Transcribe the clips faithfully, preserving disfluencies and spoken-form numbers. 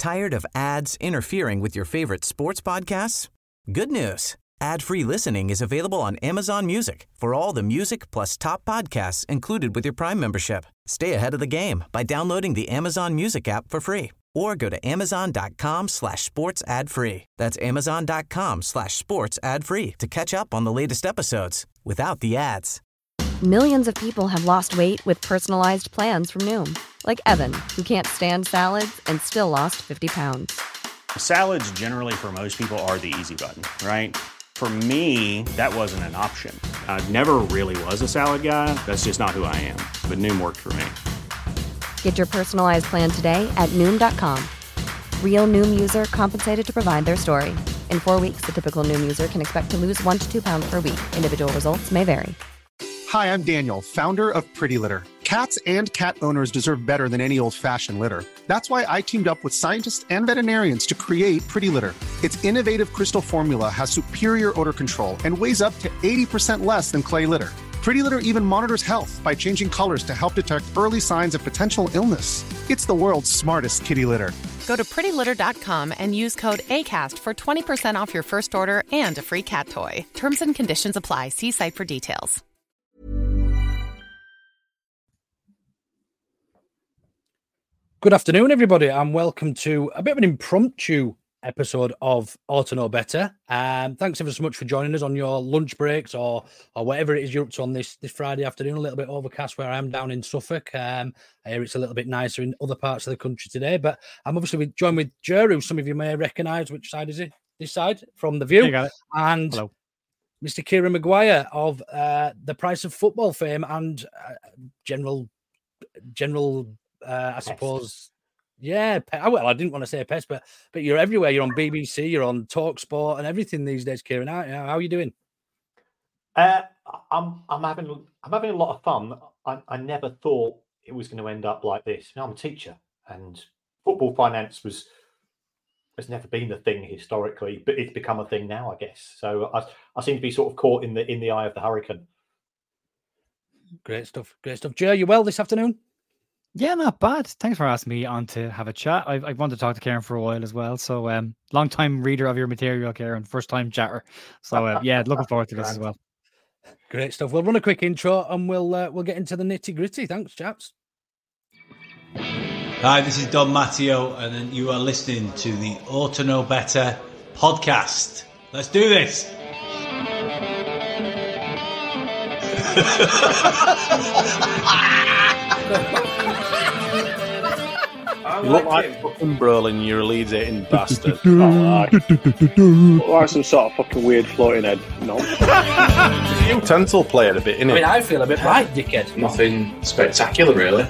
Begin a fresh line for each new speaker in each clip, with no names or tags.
Tired of ads interfering with your favorite sports podcasts? Good news. Ad-free listening is available on Amazon Music for all the music plus top podcasts included with your Prime membership. Stay ahead of the game by downloading the Amazon Music app for free or go to amazon.com slash sports ad free. That's amazon.com slash sports ad free to catch up on the latest episodes without the ads.
Millions of people have lost weight with personalized plans from Noom. Like Evan, who can't stand salads and still lost fifty pounds.
Salads generally for most people are the easy button, right? For me, that wasn't an option. I never really was a salad guy. That's just not who I am. But Noom worked for me.
Get your personalized plan today at Noom dot com. Real Noom user compensated to provide their story. In four weeks, the typical Noom user can expect to lose one to two pounds per week. Individual results may vary.
Hi, I'm Daniel, founder of Pretty Litter. Cats and cat owners deserve better than any old-fashioned litter. That's why I teamed up with scientists and veterinarians to create Pretty Litter. Its innovative crystal formula has superior odor control and weighs up to eighty percent less than clay litter. Pretty Litter even monitors health by changing colors to help detect early signs of potential illness. It's the world's smartest kitty litter.
Go to pretty litter dot com and use code ACAST for twenty percent off your first order and a free cat toy. Terms and conditions apply. See site for details.
Good afternoon, everybody, and welcome to a bit of an impromptu episode of Ought to Know Better. Um, thanks ever so much for joining us on your lunch breaks or or whatever it is you're up to on this this Friday afternoon. A little bit overcast where I am down in Suffolk. Um, I hear it's a little bit nicer in other parts of the country today, but I'm obviously with, joined with Jer, who some of you may recognise. Which side is it? This side from The View.
You got it.
And
hello,
Mister Kieran Maguire of uh, The Price of Football fame and uh, general general. Uh, I
pest.
suppose, yeah. Pe- well, I didn't want to say pest, but but you're everywhere. You're on B B C, you're on Talk Sport, and everything these days, Kieran. How, how are you doing?
Uh, I'm I'm having I'm having a lot of fun. I, I never thought it was going to end up like this. You know, I'm a teacher, and football finance was has never been the thing historically, but it's become a thing now, I guess. So I I seem to be sort of caught in the in the eye of the hurricane.
Great stuff, great stuff. Jer, you well this afternoon?
Yeah, not bad. Thanks for asking me on to have a chat. I've, I've wanted to talk to Kieran for a while as well. So, um, long time reader of your material, Kieran, first time chatter. So, uh, yeah, looking forward to this as well.
Great stuff. We'll run a quick intro and we'll uh, we'll get into the nitty gritty. Thanks, chaps.
Hi, this is Don Matteo, and you are listening to the Ought to Know Better podcast. Let's do this.
You look like fucking Brolin, you're a Leeds hating bastard. Oh, look like some sort of fucking weird floating head. No. You tensile play it a bit, innit?
I mean, I feel a bit right, dickhead.
Nothing spectacular, really.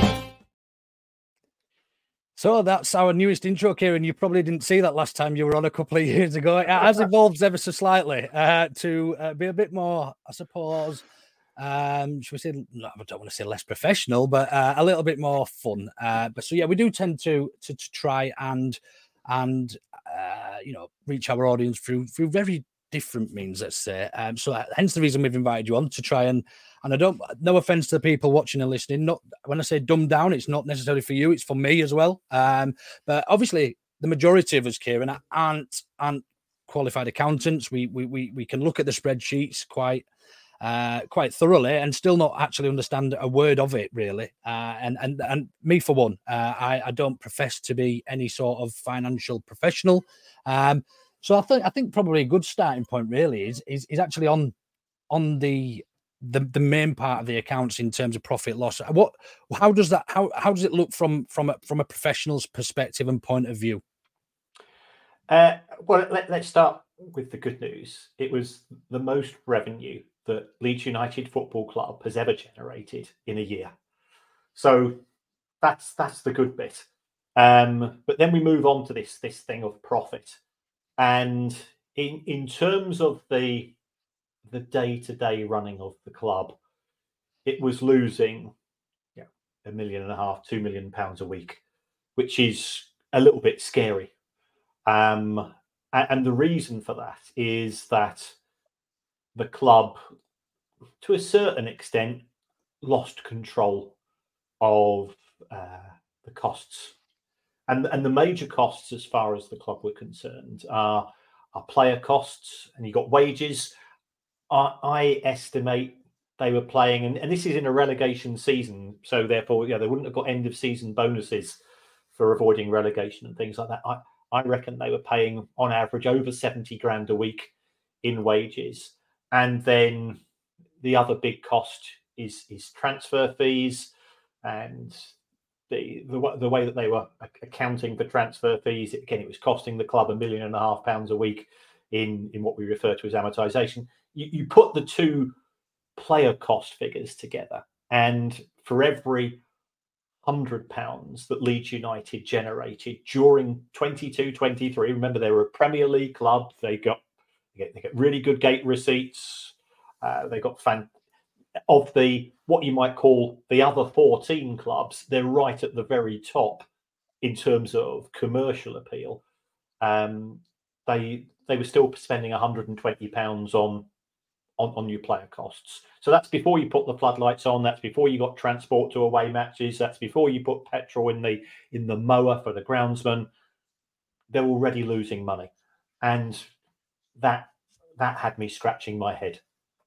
So that's our newest intro, Kieran. You probably didn't see that last time you were on a couple of years ago. It has evolved ever so slightly uh, to uh, be a bit more, I suppose, um, should we say, no, I don't want to say less professional, but uh, a little bit more fun. Uh, but so, yeah, we do tend to to, to try and, and uh, you know, reach our audience through through very different means, let's say. Um, so hence the reason we've invited you on to try and, and I don't, no offense to the people watching and listening, not when I say dumb down, it's not necessarily for you, it's for me as well. Um, but obviously the majority of us, Kieran, aren't, aren't qualified accountants. We, we, we, we can look at the spreadsheets quite, uh, quite thoroughly and still not actually understand a word of it really. Uh, and, and, and me for one, uh, I, I don't profess to be any sort of financial professional. Um, So I think I think probably a good starting point really is is, is actually on on the, the the main part of the accounts in terms of profit loss. What how does that how how does it look from from a, from a professional's perspective and point of view?
Uh, well, let, let's start with the good news. It was the most revenue that Leeds United Football Club has ever generated in a year. So that's that's the good bit. Um, but then we move on to this this thing of profit. And in in terms of the the day-to-day running of the club, it was losing yeah, a million and a half, two million pounds a week, which is a little bit scary. Um, and, and the reason for that is that the club, to a certain extent, lost control of uh, the costs. And, and the major costs, as far as the club were concerned, are, are player costs, and you got wages. I, I estimate they were playing, and, and this is in a relegation season, so therefore, yeah, they wouldn't have got end of season bonuses for avoiding relegation and things like that. I, I reckon they were paying on average over seventy grand a week in wages. And then the other big cost is, is transfer fees, and the, the the way that they were accounting for transfer fees. Again, it was costing the club a million and a half pounds a week in, in what we refer to as amortization. You, you put the two player cost figures together, and for every hundred pounds that Leeds United generated during twenty-two twenty-three, remember they were a Premier League club, they got they get, they get really good gate receipts, uh, they got fan of the what you might call the other fourteen clubs, they're right at the very top in terms of commercial appeal. Um, they they were still spending one hundred twenty pounds on, on on new player costs. So that's before you put the floodlights on. That's before you got transport to away matches. That's before you put petrol in the in the mower for the groundsman. They're already losing money, and that that had me scratching my head.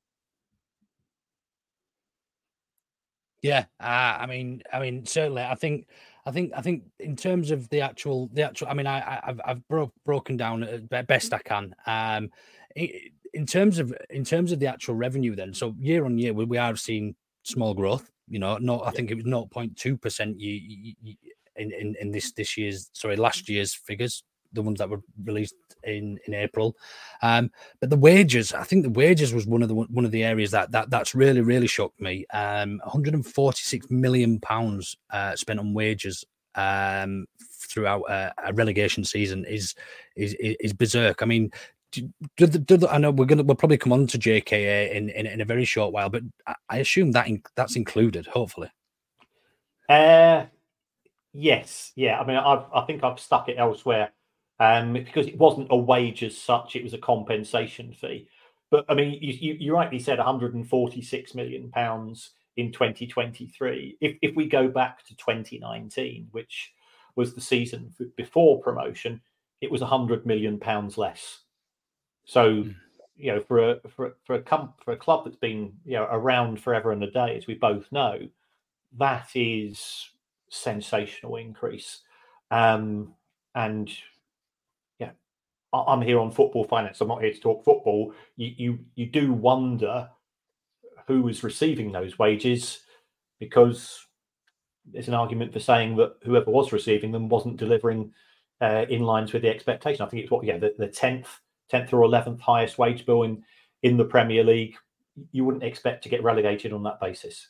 Yeah, uh, I mean, I mean, certainly, I think, I think, I think, in terms of the actual, the actual, I mean, I, I've, I've bro- broken down at best I can. Um, in terms of, in terms of the actual revenue, then, so year on year, we, we are seeing small growth. You know, no, I think it was zero point two percent in, in in this this year's, sorry, last year's figures, the ones that were released in, in April. Um, but the wages, I think the wages was one of the one of the areas that that that's really, really shocked me. Um, one hundred forty-six million pounds uh, spent on wages um, throughout a, a relegation season is is is berserk. I mean, do, do, do, I know we're gonna we'll probably come on to J K A in, in, in a very short while, but I, I assume that in, that's included, hopefully.
Uh, yes, yeah. I mean, I've I think I've stuck it elsewhere. Um, because it wasn't a wage as such, it was a compensation fee. But I mean, you, you, you rightly said one hundred forty-six million pounds in twenty twenty-three. If if we go back to twenty nineteen, which was the season before promotion, it was one hundred million pounds less. So, mm. you know, for a for for a com- for a club that's been, you know, around forever and a day, as we both know, that is sensational increase. Um, and I'm here on Football Finance. I'm not here to talk football. You, you you do wonder who was receiving those wages, because there's an argument for saying that whoever was receiving them wasn't delivering uh, in lines with the expectation. I think it's what, yeah, the, the tenth, tenth or eleventh highest wage bill in, in the Premier League. You wouldn't expect to get relegated on that basis.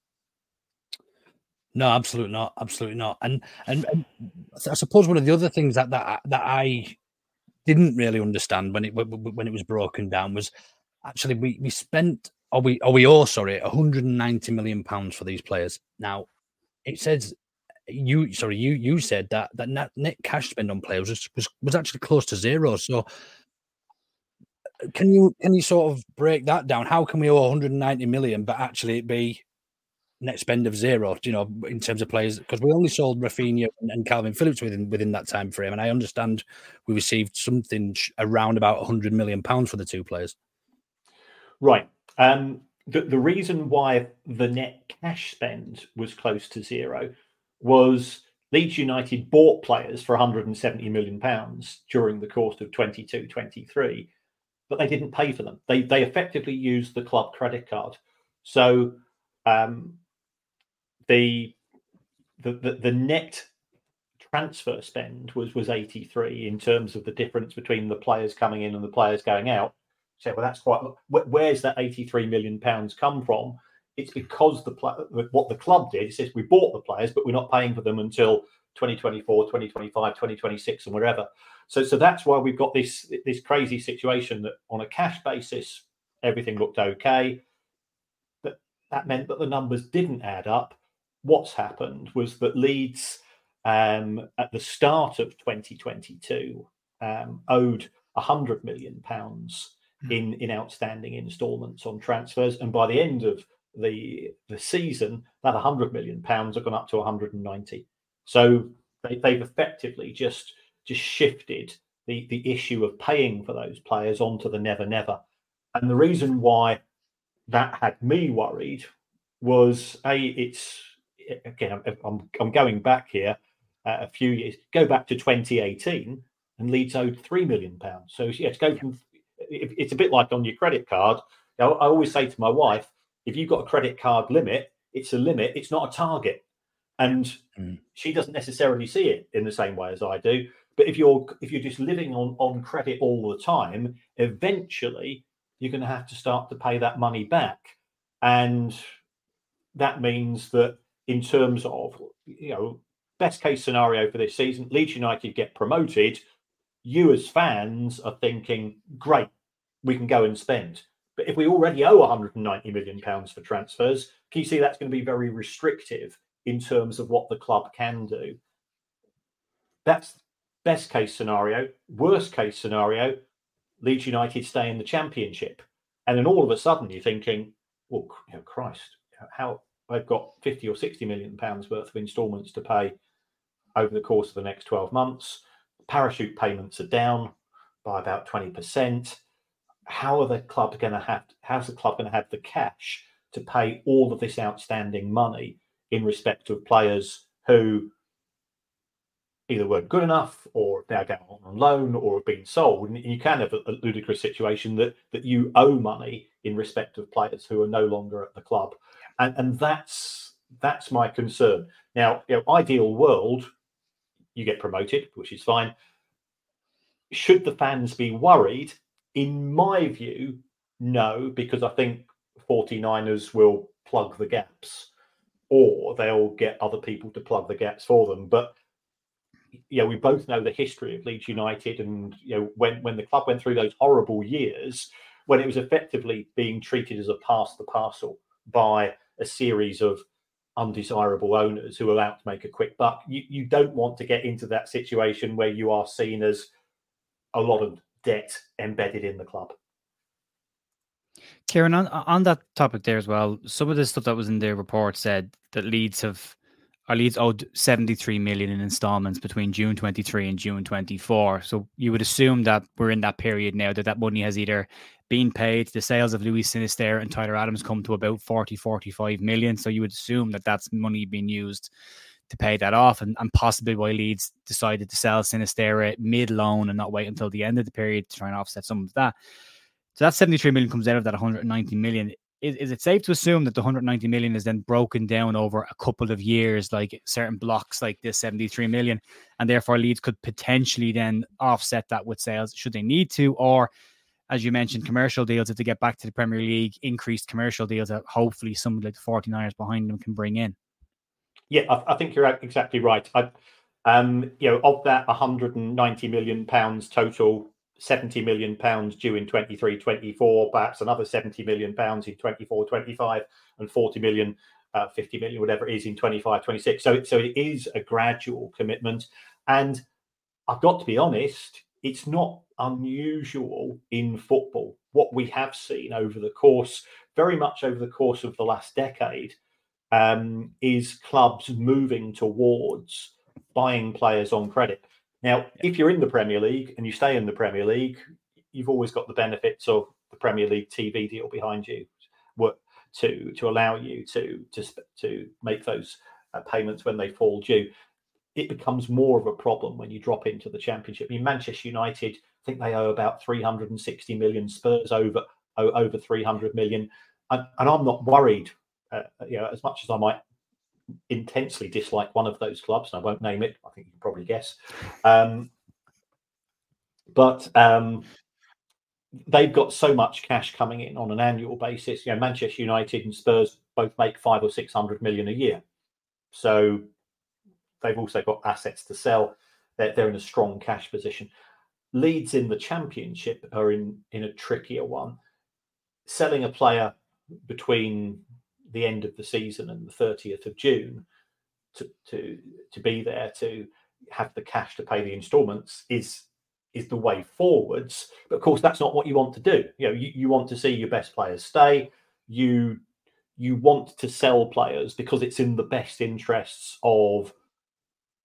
No, absolutely not. Absolutely not. And and, and I suppose one of the other things that that that I didn't really understand when it when it was broken down was actually we we spent or we or we owe sorry one hundred ninety million pounds for these players. Now it says you sorry you you said that that net, net cash spend on players was, was was actually close to zero. So can you can you sort of break that down? How can we owe one hundred ninety million but actually it be net spend of zero, you know, in terms of players? Because we only sold Rafinha and Calvin Phillips within within that time frame, and I understand we received something around about one hundred million pounds for the two players.
Right. Um, the, the reason why the net cash spend was close to zero was Leeds United bought players for one hundred seventy million pounds during the course of twenty-two twenty-three, but they didn't pay for them. They they effectively used the club credit card. So um, The, the the the net transfer spend was was eighty-three in terms of the difference between the players coming in and the players going out. So, well, that's quite. Where's that eighty-three million pounds come from? It's because the what the club did. It says we bought the players, but we're not paying for them until twenty twenty-four, twenty twenty-five, twenty twenty-six, and wherever. So, so that's why we've got this this crazy situation that on a cash basis everything looked okay, but that meant that the numbers didn't add up. What's happened was that Leeds, um, at the start of twenty twenty-two, um, owed one hundred million pounds in, in outstanding instalments on transfers. And by the end of the, the season, that one hundred million pounds have gone up to one hundred ninety. So They, they've effectively just just shifted the, the issue of paying for those players onto the Never Never. And the reason why that had me worried was, A, it's, again, I'm, I'm going back here uh, a few years, go back to twenty eighteen, and Leeds owed three million pounds. So, yeah, to go from, it's a bit like on your credit card. I always say to my wife, if you've got a credit card limit, it's a limit, it's not a target. And mm. she doesn't necessarily see it in the same way as I do. But if you're if you're just living on, on credit all the time, eventually you're going to have to start to pay that money back. And that means that in terms of, you know, best case scenario for this season, Leeds United get promoted. You as fans are thinking, great, we can go and spend. But if we already owe one hundred ninety million pounds for transfers, can you see that's going to be very restrictive in terms of what the club can do? That's best case scenario. Worst case scenario, Leeds United stay in the Championship. And then all of a sudden you're thinking, well, you know, Christ, how I've got fifty or sixty million pounds worth of instalments to pay over the course of the next twelve months. Parachute payments are down by about twenty percent. How are the club going to have, how's the club going to have the cash to pay all of this outstanding money in respect of players who either weren't good enough or now go on loan or have been sold? And you can have a, a ludicrous situation that that you owe money in respect of players who are no longer at the club. And, and that's that's my concern. Now, you know, ideal world, you get promoted, which is fine. Should the fans be worried? In my view, no, because I think forty-niners will plug the gaps, or they'll get other people to plug the gaps for them. But yeah, we both know the history of Leeds United, and you know when when the club went through those horrible years, when it was effectively being treated as a pass the parcel by a series of undesirable owners who are out to make a quick buck. You you don't want to get into that situation where you are seen as a lot of debt embedded in the club.
Kieran, on, on that topic there as well, some of the stuff that was in the report said that Leeds have, or Leeds owed seventy-three million in installments between June twenty-three and June twenty-four. So you would assume that we're in that period now, that that money has either been paid. The sales of Luis Sinisterra and Tyler Adams come to about forty, forty-five million. So you would assume that that's money being used to pay that off, and, and possibly why Leeds decided to sell Sinisterra mid-loan and not wait until the end of the period to try and offset some of that. So that seventy-three million comes out of that one hundred ninety million. Is, is it safe to assume that the one hundred ninety million is then broken down over a couple of years, like certain blocks like this seventy-three million, and therefore Leeds could potentially then offset that with sales should they need to? Or, as you mentioned, commercial deals, if they get back to the Premier League, increased commercial deals that hopefully some like the forty-niners behind them can bring in?
Yeah, I, I think you're exactly right. I, um, you know, of that one hundred ninety million pounds total, seventy million pounds due in twenty-three twenty-four, perhaps another seventy million pounds in twenty-four twenty-five, and forty million, uh, fifty million, whatever it is, in twenty-five twenty-six. So, so it is a gradual commitment. And I've got to be honest, it's not unusual in football. What we have seen over the course, very much over the course of the last decade, um, is clubs moving towards buying players on credit. Now, if you're in the Premier League and you stay in the Premier League, you've always got the benefits of the Premier League T V deal behind you to, to allow you to, to, to make those uh, payments when they fall due. It becomes more of a problem when you drop into the Championship. I mean, Manchester United, I think they owe about three hundred sixty million, Spurs over over three hundred million. And, and I'm not worried, uh, you know, as much as I might intensely dislike one of those clubs, and I won't name it, I think you can probably guess. Um, but um, they've got so much cash coming in on an annual basis. You know, Manchester United and Spurs both make five or six hundred million a year. So they've also got assets to sell. They're, they're in a strong cash position. Leeds in the Championship are in, in a trickier one. Selling a player between the end of the season and the thirtieth of June to, to, to be there to have the cash to pay the instalments is, is the way forwards. But of course, that's not what you want to do. You know, you, you want to see your best players stay. You, you want to sell players because it's in the best interests of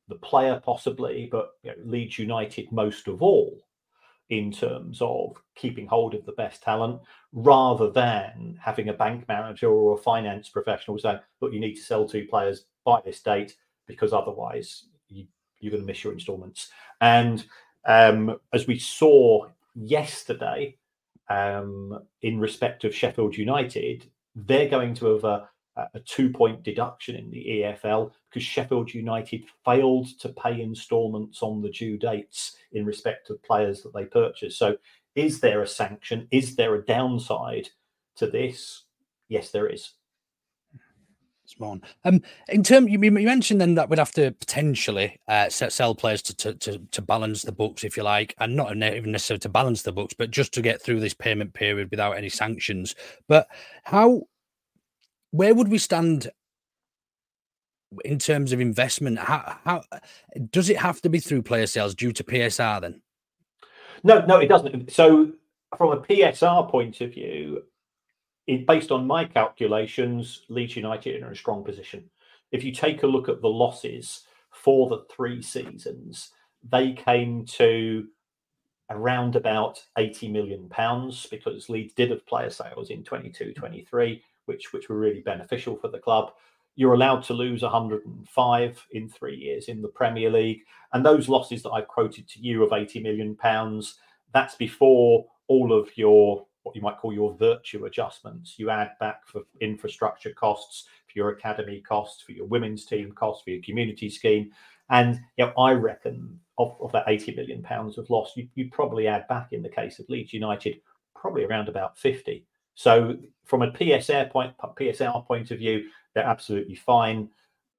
the player possibly, but you know, Leeds United most of all, in terms of keeping hold of the best talent, rather than having a bank manager or a finance professional say, look, you need to sell two players by this date because otherwise you, you're going to miss your instalments. And um, as we saw yesterday, um, in respect of Sheffield United, they're going to have a, a two-point deduction in the E F L because Sheffield United failed to pay instalments on the due dates in respect of players that they purchased. So is there a sanction? Is there a downside to this? Yes, there is.
Smart. Um, in terms, you, you mentioned then that we'd have to potentially uh, set sell players to, to to to balance the books, if you like, and not even necessarily to balance the books, but just to get through this payment period without any sanctions. But how, where would we stand in terms of investment? How how does it have to be through player sales due to P S R then?
No, no, it doesn't. So from a P S R point of view, It, based on my calculations, Leeds United are in a strong position. If you take a look at the losses for the three seasons, they came to around about eighty million pounds because Leeds did have player sales in twenty-two twenty-three, which, which were really beneficial for the club. You're allowed to lose one hundred five in three years in the Premier League. And those losses that I've quoted to you of eighty million pounds, that's before all of your what you might call your virtue adjustments. You add back for infrastructure costs, for your academy costs, for your women's team costs, for your community scheme. And you know, I reckon of, of that eighty million pounds of loss, you, you'd probably add back, in the case of Leeds United, probably around about fifty. So from a P S R point, P S R point of view, they're absolutely fine.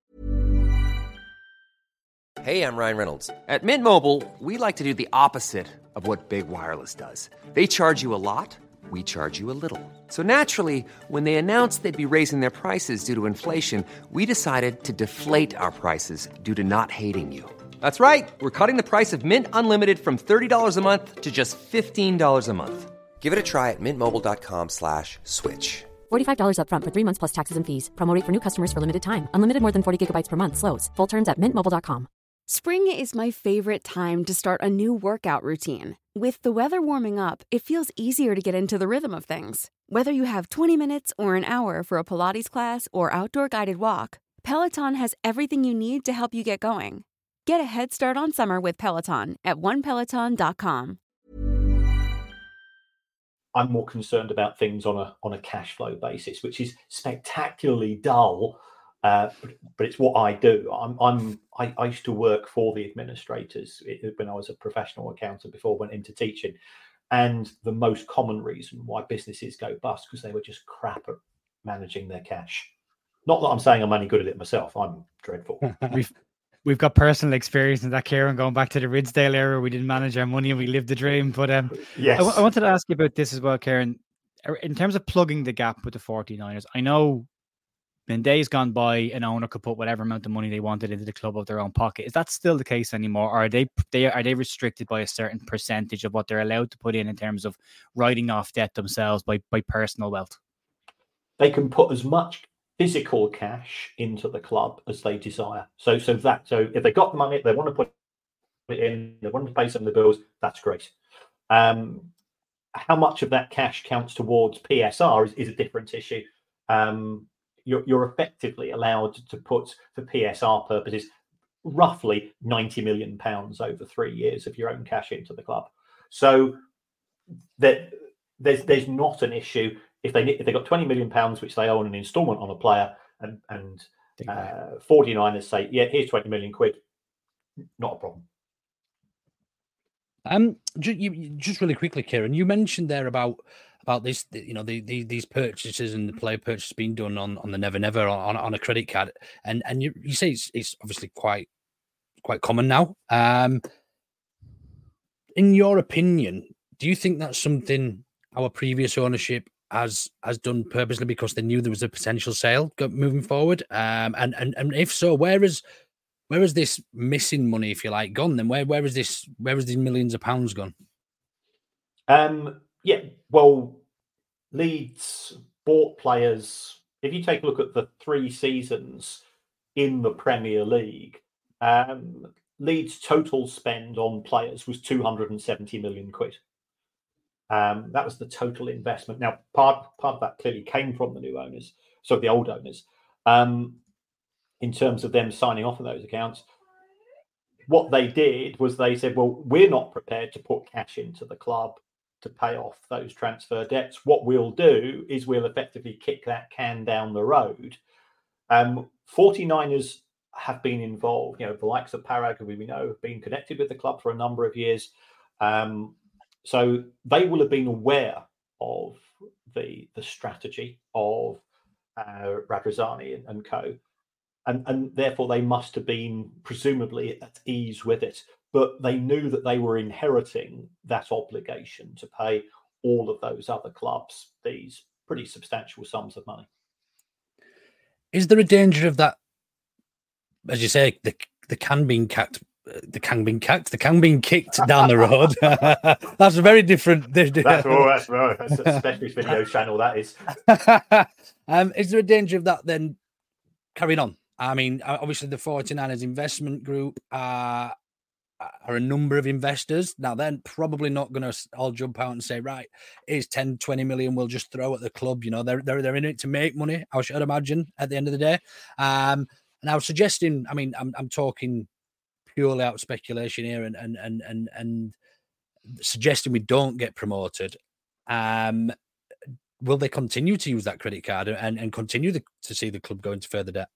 Hey, I'm Ryan Reynolds. At Mint Mobile, we like to do the opposite of what Big Wireless does. They charge you a lot. We charge you a little. So naturally, when they announced they'd be raising their prices due to inflation, we decided to deflate our prices due to not hating you. That's right. We're cutting the price of Mint Unlimited from thirty dollars a month to just fifteen dollars a month. Give it a try at mintmobile.com slash switch.
forty-five dollars up front for three months plus taxes and fees. Promo rate for new customers for limited time. Unlimited more than forty gigabytes per month. Slows full terms at mint mobile dot com.
Spring is my favorite time to start a new workout routine. With the weather warming up, it feels easier to get into the rhythm of things. Whether you have twenty minutes or an hour for a Pilates class or outdoor guided walk, Peloton has everything you need to help you get going. Get a head start on summer with Peloton at one peloton dot com.
I'm more concerned about things on a on a cash flow basis, which is spectacularly dull. Uh, but, but it's what I do. I'm, I'm I, I used to work for the administrators when I was a professional accountant before I went into teaching, and the most common reason why businesses go bust because they were just crap at managing their cash. Not that I'm saying I'm any good at it myself. I'm dreadful.
we've we've got personal experience in that, Kieran, going back to the Ridsdale era. We didn't manage our money and we lived the dream. But um,
yes,
I, I wanted to ask you about this as well, Kieran. In terms of plugging the gap with the forty-niners, I know in days gone by, an owner could put whatever amount of money they wanted into the club of their own pocket. Is that still the case anymore? Or are they, they are they restricted by a certain percentage of what they're allowed to put in in terms of writing off debt themselves by, by personal wealth?
They can put as much physical cash into the club as they desire. So, so that so if they got the money, they want to put it in, they want to pay some of the bills. That's great. Um, how much of that cash counts towards P S R is, is a different issue. Um, You're, you're effectively allowed to put, for P S R purposes, roughly ninety million pounds over three years of your own cash into the club. So that there's there's not an issue if they if they got twenty million pounds which they own an instalment on a player, and and uh, forty-niners say, yeah, here's twenty million quid, not a problem.
Um, just, you, just really quickly, Kieran, you mentioned there about. About this, you know, the, the these purchases and the player purchase being done on, on the Never Never on, on a credit card, and and you, you say it's, it's obviously quite quite common now. Um, in your opinion, do you think that's something our previous ownership has has done purposely because they knew there was a potential sale moving forward? Um, and and and if so, where is where is this missing money, if you like, gone? Then where where is this where is these millions of pounds gone?
Um. Yeah, well, Leeds bought players. If you take a look at the three seasons in the Premier League, Um, Leeds' total spend on players was two hundred seventy million quid. Um, that was the total investment. Now, part part of that clearly came from the new owners, so the old owners, um, in terms of them signing off on those accounts. What they did was they said, well, we're not prepared to put cash into the club to pay off those transfer debts. What we'll do is we'll effectively kick that can down the road. Um, forty-niners have been involved. You know, the likes of Parag, who we know have been connected with the club for a number of years. Um, so they will have been aware of the the strategy of uh, Radrizzani and, and co. And, and therefore they must have been presumably at ease with it. But they knew that they were inheriting that obligation to pay all of those other clubs these pretty substantial sums of money.
Is there a danger of that, as you say, the the can being kicked, the can being kicked, the can being kicked down the road? That's a very different.
That's oh, that's right. That's a specialist video channel. That is.
um, is there a danger of that then carrying on? I mean, obviously the forty-niners investment group are, are a number of investors. Now, they're probably not going to all jump out and say, right, here's ten, twenty million we'll just throw at the club. You know, they're, they're, they're in it to make money, I should imagine, at the end of the day. Um, and I was suggesting, I mean, I'm, I'm talking purely out of speculation here and, and, and, and, and suggesting we don't get promoted. Um, will they continue to use that credit card and, and continue the, to see the club go into further debt?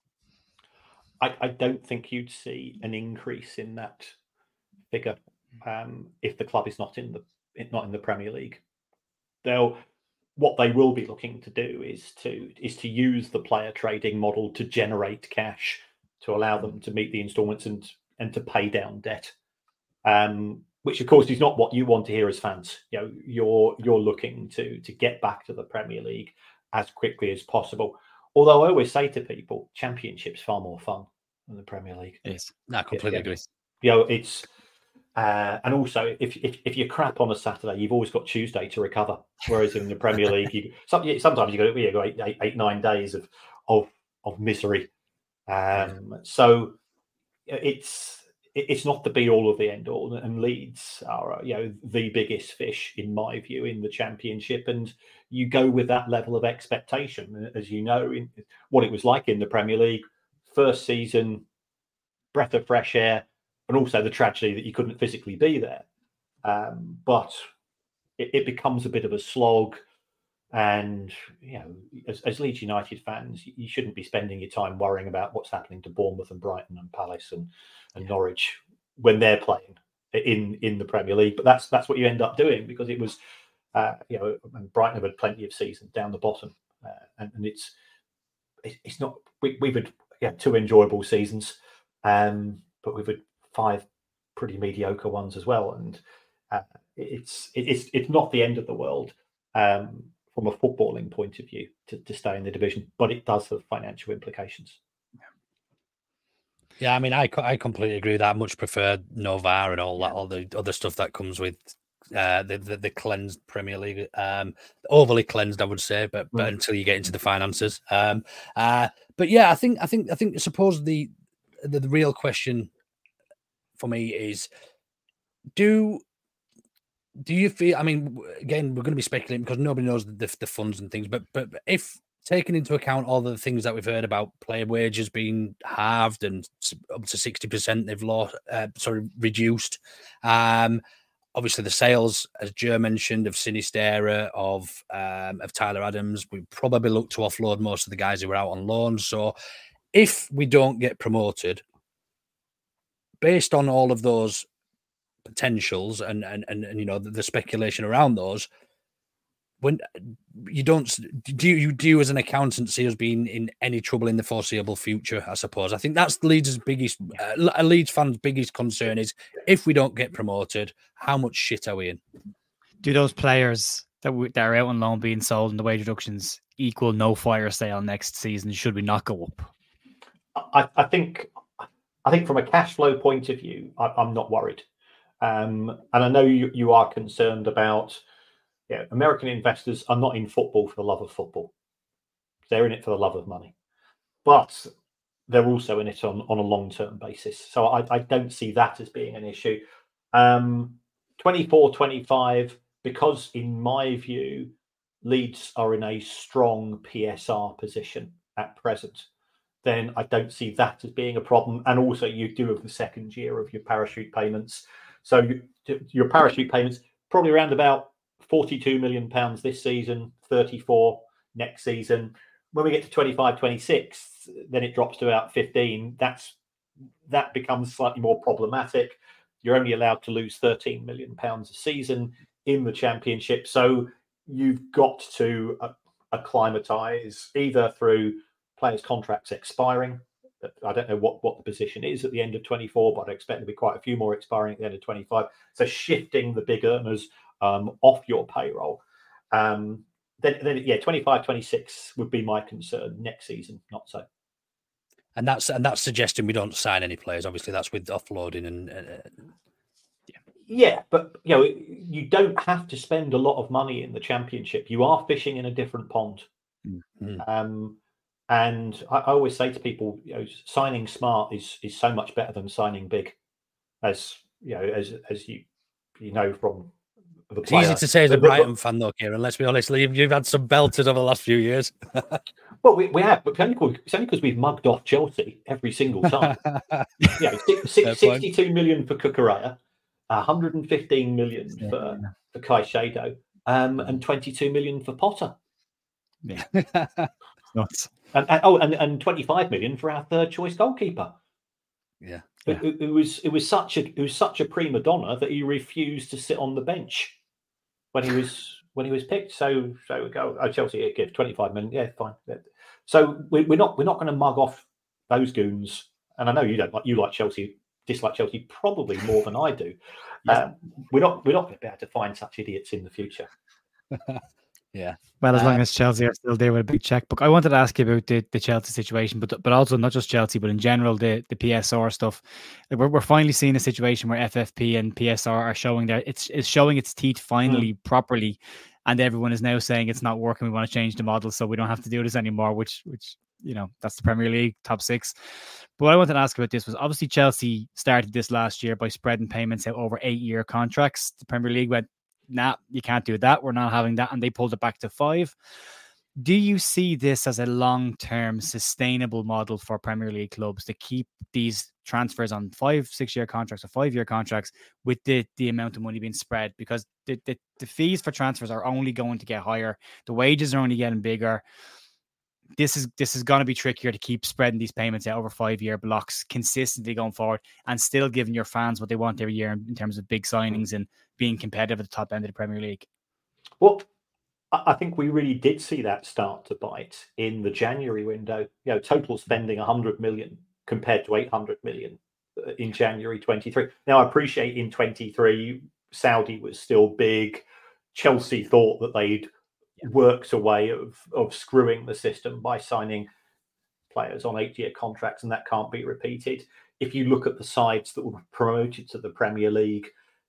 I, I don't think you'd see an increase in that figure um, if the club is not in the not in the Premier League. They'll what they will be looking to do is to is to use the player trading model to generate cash to allow them to meet the instalments and and to pay down debt. Um, which of course is not what you want to hear as fans. You know, you're you're looking to to get back to the Premier League as quickly as possible. Although I always say to people, Championship's far more fun than the Premier League.
Yes,
I completely
yeah.
agree.
You know, it's uh, and also if, if if you're crap on a Saturday, you've always got Tuesday to recover. Whereas in the Premier League, you sometimes you got you got eight, eight, eight nine days of of of misery. Um, so it's it's not the be all of the end all. And Leeds are you know the biggest fish in my view in the Championship, and you go with that level of expectation. As you know, in what it was like in the Premier League, first season, breath of fresh air, and also the tragedy that you couldn't physically be there. Um, but it, it becomes a bit of a slog. And, you know, as, as Leeds United fans, you shouldn't be spending your time worrying about what's happening to Bournemouth and Brighton and Palace and, and Norwich when they're playing in, in the Premier League. But that's that's what you end up doing because it was, uh, you know, and Brighton have had plenty of seasons down the bottom. Uh, and, and it's it, it's not, we, we've had yeah, two enjoyable seasons, um, but we've had five pretty mediocre ones as well. And uh, it's, it, it's, it's not the end of the world. Um, from a footballing point of view to, to stay in the division, but it does have financial implications.
Yeah, I mean, I, I completely agree with that. I much prefer Novar and all that, all the other stuff that comes with uh, the, the the cleansed Premier League, um, overly cleansed, I would say, but but mm. until you get into the finances. Um, uh, but yeah, I think I think I think I suppose the, the the real question for me is do. Do you feel? I mean, again, we're going to be speculating because nobody knows the, the funds and things. But but if taking into account all the things that we've heard about player wages being halved and up to sixty percent they've lost, uh, sorry, reduced. Um, obviously the sales, as Joe mentioned, of Sinisterra, of um, of Tyler Adams, we probably look to offload most of the guys who were out on loan. So if we don't get promoted, based on all of those potentials and and and, and you know the, the speculation around those, when you don't do you do you as an accountant see us being in any trouble in the foreseeable future? I suppose I think that's Leeds' biggest uh, a Leeds fan's biggest concern is if we don't get promoted, how much shit are we in?
Do those players that, we, that are out on loan being sold and the wage reductions equal no fire sale next season? Should we not go up?
I, I think I think from a cash flow point of view, I, I'm not worried. Um, and I know you, you are concerned about, yeah, American investors are not in football for the love of football. They're in it for the love of money. But they're also in it on, on a long-term basis. So I, I don't see that as being an issue. Um, twenty-four twenty-five, because in my view, Leeds are in a strong P S R position at present, then I don't see that as being a problem. And also you do have the second year of your parachute payments. So you, your parachute payments, probably around about forty-two million pounds this season, thirty-four next season. When we get to twenty-five twenty-six, then it drops to about fifteen. That's that becomes slightly more problematic. You're only allowed to lose thirteen million pounds a season in the Championship. So you've got to uh, acclimatise either through players' contracts expiring. I don't know what, what the position is at the end of twenty-four, but I expect there'll be quite a few more expiring at the end of twenty-five. So shifting the big earners um, off your payroll. Um, then, then, yeah, twenty-five twenty-six would be my concern. Next season, not so.
And that's and that's suggesting we don't sign any players. Obviously, that's with offloading and uh,
yeah. yeah, but you know, you don't have to spend a lot of money in the Championship. You are fishing in a different pond.
Mm-hmm.
Um, and I, I always say to people, you know, signing smart is is so much better than signing big, as you know, as as you you know from the
it's
player.
easy to say as a
the, the,
Brighton fan, though, Kieran. Let's be honest, you've, you've had some belters over the last few years.
Well, we, we have, but it's only because it's only because we've mugged off Chelsea every single time. Yeah, six, six, sixty-two million for Cucurella, one hundred fifteen million
yeah.
for for Caicedo, um, and twenty-two million for Potter.
Yeah, nuts.
And, and oh, and, and twenty-five million for our third choice goalkeeper.
Yeah,
it, it, it was it was such a it was such a prima donna that he refused to sit on the bench when he was when he was picked. So so we go. Oh, Chelsea give twenty-five million. Yeah, fine. So we, we're not we're not going to mug off those goons. And I know you don't like you like Chelsea, dislike Chelsea probably more than I do. Yeah. Um, we're not we're not going to be able to find such idiots in the future.
Yeah.
Well, as
um,
long as Chelsea are still there with a big checkbook. I wanted to ask you about the, the Chelsea situation, but but also not just Chelsea, but in general, the, the P S R stuff. Like we're, we're finally seeing a situation where F F P and P S R are showing their it's, it's showing its teeth finally mm. properly. And everyone is now saying it's not working. We want to change the model so we don't have to do this anymore, which, which you know, that's the Premier League, top six. But what I wanted to ask about this was obviously Chelsea started this last year by spreading payments out over eight-year contracts. The Premier League went, nah, you can't do that. We're not having that. And they pulled it back to five. Do you see this as a long-term sustainable model for Premier League clubs to keep these transfers on five, six-year contracts or five-year contracts with the, the amount of money being spread? Because the, the, the fees for transfers are only going to get higher. The wages are only getting bigger. This is this is going to be trickier to keep spreading these payments out over five-year blocks consistently going forward and still giving your fans what they want every year in, in terms of big signings and being competitive at the top end of the Premier League.
Well, I think we really did see that start to bite in the January window. You know, total spending one hundred million compared to eight hundred million in January twenty-three. Now, I appreciate in twenty-three, Saudi was still big. Chelsea thought that they'd worked a way of, of screwing the system by signing players on eight-year contracts, and that can't be repeated. If you look at the sides that were promoted to the Premier League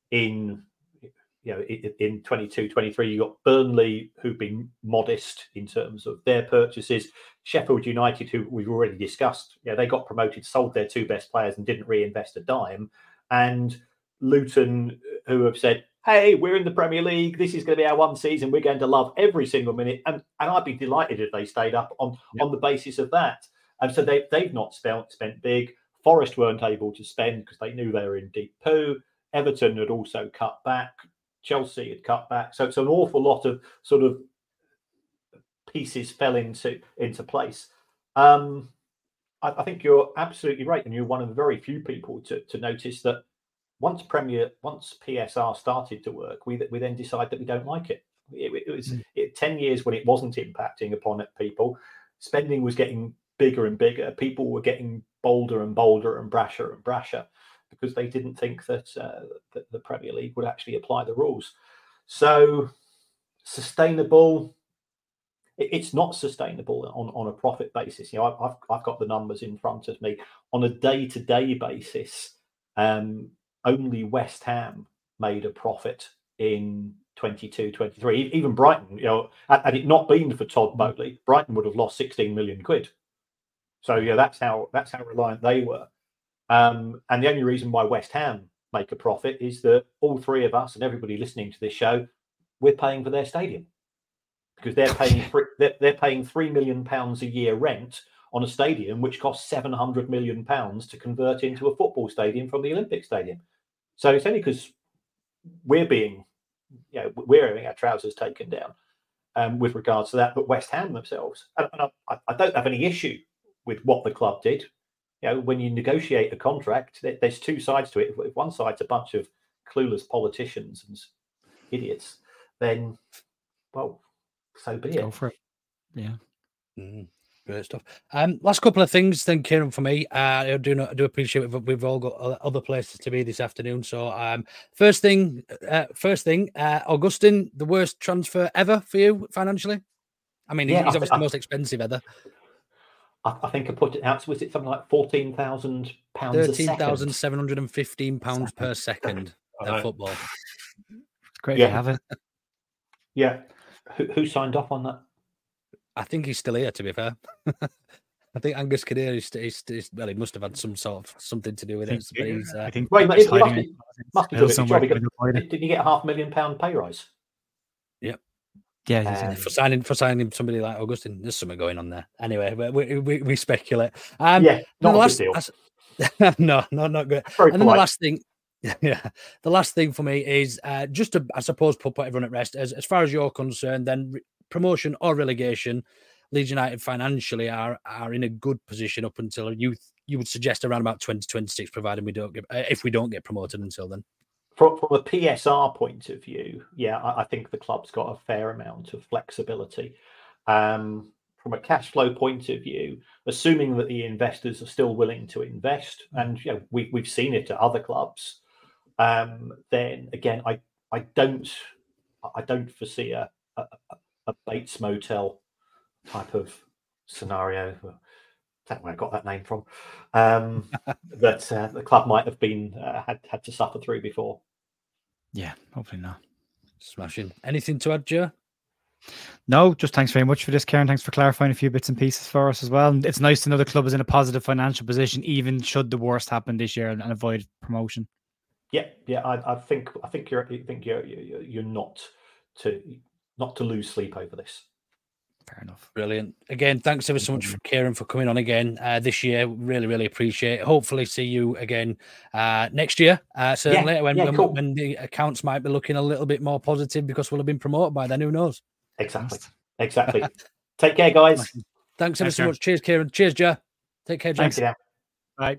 in you know, in twenty-two twenty-three, you got Burnley, who've been modest in terms of their purchases. Sheffield United, who we've already discussed, yeah, they got promoted, sold their two best players and didn't reinvest a dime. And Luton, who have said, hey, we're in the Premier League. This is going to be our one season. We're going to love every single minute. And, and I'd be delighted if they stayed up on, yep. on the basis of that. And so they, they've not spent, spent big. Forest weren't able to spend because they knew they were in deep poo. Everton had also cut back. Chelsea had cut back. So it's an awful lot of sort of pieces fell into, into place. Um, I, I think you're absolutely right. And you're one of the very few people to, to notice that once Premier, once P S R started to work, we we then decide that we don't like it. It, it was mm. it, ten years when it wasn't impacting upon it, people. Spending was getting bigger and bigger. People were getting bolder and bolder and brasher and brasher because they didn't think that, uh, that the Premier League would actually apply the rules. So sustainable, it, it's not sustainable on, on a profit basis. You know, I've I've got the numbers in front of me on a day-to-day basis. Um, Only West Ham made a profit in twenty-two twenty-three. Even Brighton, you know, had it not been for Todd Bowley, Brighton would have lost sixteen million quid. So yeah, that's how that's how reliant they were. Um, and the only reason why West Ham make a profit is that all three of us and everybody listening to this show, we're paying for their stadium because they're paying they're, they're paying three million pounds a year rent on a stadium which costs seven hundred million pounds to convert into a football stadium from the Olympic Stadium. So it's only because we're being, you know, we're having our trousers taken down um, with regards to that. But West Ham themselves, and, and I, I don't have any issue with what the club did. You know, when you negotiate a contract, there's two sides to it. If one side's a bunch of clueless politicians and idiots, then, well, so be it.
Go for it. Yeah.
Mm, great stuff. Um, last couple of things, then, Kieran, for me. Uh, I do not, I do appreciate we've, we've all got other places to be this afternoon. So, um, first thing, uh, first thing, uh, Augustine, the worst transfer ever for you financially? I mean,
Yeah,
he's
I-
obviously
I-
the most expensive ever.
I, I think I put it out. Was it something like fourteen thousand pounds a
Thirteen
second?
thousand seven hundred and fifteen pounds per second
I
of
know.
football.
It's great
Yeah.
to have it.
Yeah. Who, who signed off on that?
I think he's still here, to be fair. I think Angus Kinnear is, is, is well, he must have had some sort of something to do with it. But he's, uh,
I think
Well, he
he's
must, he must,
hiding
be-
it
must be
still
doing a good
somewhere
job. He got-
with a boy.
Did, did you get a half million pound pay rise?
Yep.
Yeah, he's-
Um,
for signing for signing somebody like Augustine, there's something going on there. Anyway, we we, we, we speculate. Um,
Yeah, not
the
a
last,
good deal.
as- no, no, not good.
Very
and then the
polite.
last thing, yeah, the last thing for me is uh, just to, I suppose, put, put everyone at rest. As as far as you're concerned, then re- promotion or relegation, Leeds United financially are are in a good position up until you you would suggest around about twenty twenty-six, provided we don't get uh, if we don't get promoted until then.
From, from a P S R point of view, yeah, I, I think the club's got a fair amount of flexibility. Um, from a cash flow point of view, assuming that the investors are still willing to invest, and you know, we, we've seen it at other clubs, um, then again, I, I don't I don't foresee a, a, a Bates Motel type of scenario. That's where I got that name from. Um, that uh, the club might have been uh, had had to suffer through before.
Yeah, hopefully not.
Smashing. Anything to add, Joe?
No, just thanks very much for this, Karen. Thanks for clarifying a few bits and pieces for us as well. And it's nice to know the club is in a positive financial position, even should the worst happen this year and, and avoid promotion.
Yeah, yeah. I, I think I think you're I think you're you're you're not to not to lose sleep over this.
Fair enough.
Brilliant. Again, thanks ever so much for Kieran for coming on again uh, this year. Really, really appreciate it. Hopefully see you again uh, next year, uh, certainly,
Yeah,
when,
yeah,
when,
cool.
when the accounts might be looking a little bit more positive because we'll have been promoted by then. Who knows?
Exactly. Exactly. Take care, guys.
Thanks ever
Thanks,
so
Kieran.
much. Cheers, Kieran. Cheers, Joe. Take care, James.
Thanks, yeah.
Bye.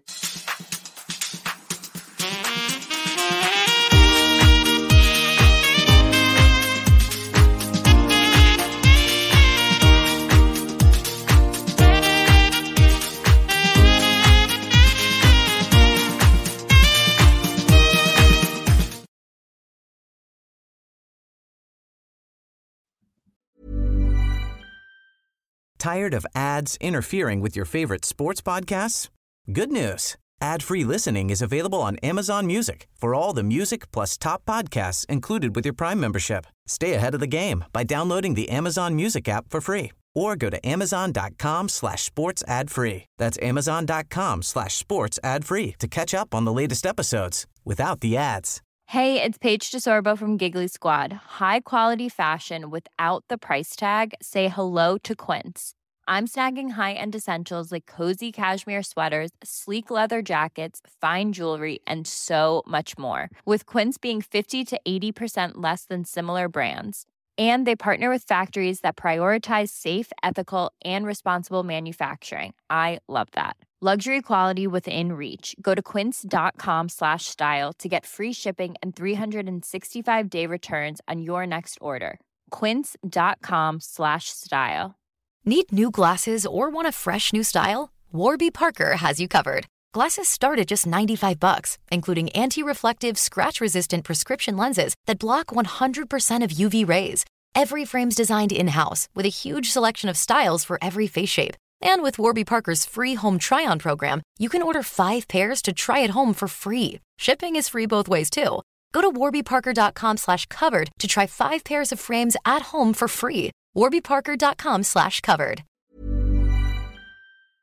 Tired of ads interfering with your favorite sports podcasts? Good news. Ad-free listening is available on Amazon Music for all the music plus top podcasts included with your Prime membership. Stay ahead of the game by downloading the Amazon Music app for free or go to amazon.com slash sports ad free. That's amazon.com slash sports ad free to catch up on the latest episodes without the ads.
Hey, it's Paige DeSorbo from Giggly Squad. High quality fashion without the price tag. Say hello to Quince. I'm snagging high-end essentials like cozy cashmere sweaters, sleek leather jackets, fine jewelry, and so much more. With Quince being fifty to eighty percent less than similar brands. And they partner with factories that prioritize safe, ethical, and responsible manufacturing. I love that. Luxury quality within reach. Go to quince.com slash style to get free shipping and three sixty-five day returns on your next order. Quince.com slash style.
Need new glasses or want a fresh new style? Warby Parker has you covered. Glasses start at just ninety-five bucks, including anti-reflective, scratch-resistant prescription lenses that block one hundred percent of U V rays. Every frame's designed in-house with a huge selection of styles for every face shape. And with Warby Parker's free home try-on program, you can order five pairs to try at home for free. Shipping is free both ways, too. Go to warbyparker.com slash covered to try five pairs of frames at home for free. warbyparker.com slash covered.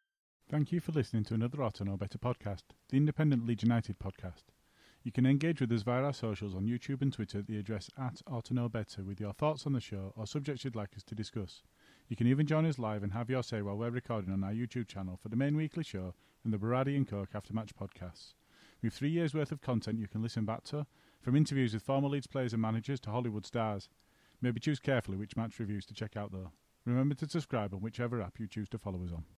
Thank you for listening to another Ought to Know Better podcast, the independent Leeds United podcast. You can engage with us via our socials on YouTube and Twitter at the address at Ought to Know Better with your thoughts on the show or subjects you'd like us to discuss. You can even join us live and have your say while we're recording on our YouTube channel for the main weekly show and the Baradi and Coke Aftermatch podcasts. With three years' worth of content you can listen back to, from interviews with former Leeds players and managers to Hollywood stars. Maybe choose carefully which match reviews to check out though. Remember to subscribe on whichever app you choose to follow us on.